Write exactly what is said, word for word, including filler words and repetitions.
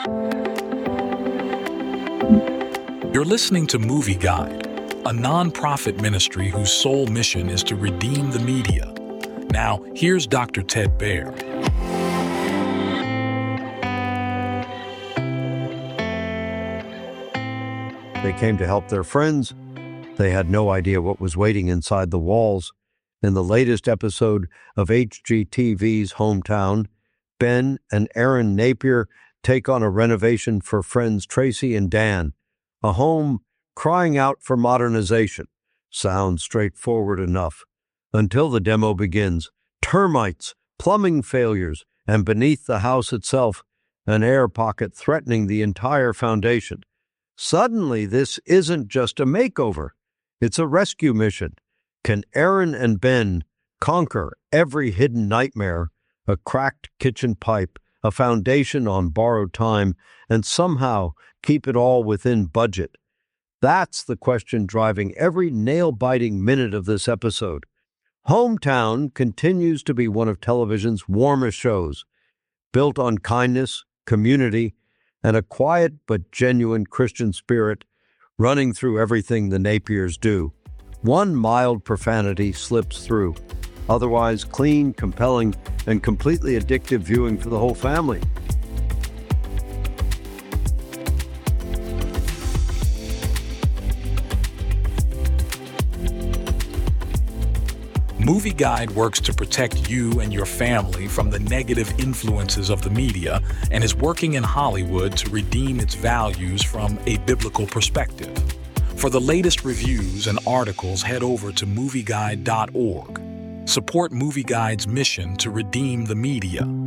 You're listening to Movie Guide, a non-profit ministry whose sole mission is to redeem the media. Now, here's Doctor Ted Baehr. They came to help their friends. They had no idea what was waiting inside the walls. In the latest episode of H G T V's Hometown, Ben and Erin Napier take on a renovation for friends Tracy and Dan. A home crying out for modernization. Sounds straightforward enough. Until the demo begins. Termites, plumbing failures, and beneath the house itself, an air pocket threatening the entire foundation. Suddenly, this isn't just a makeover. It's a rescue mission. Can Erin and Ben conquer every hidden nightmare, a cracked kitchen pipe, a foundation on borrowed time, and somehow keep it all within budget? That's the question driving every nail-biting minute of this episode. Hometown continues to be one of television's warmest shows, built on kindness, community, and a quiet but genuine Christian spirit running through everything the Napiers do. One mild profanity slips through. Otherwise, clean, compelling, and completely addictive viewing for the whole family. Movie Guide works to protect you and your family from the negative influences of the media and is working in Hollywood to redeem its values from a biblical perspective. For the latest reviews and articles, head over to movie guide dot org. Support Movie Guide's mission to redeem the media.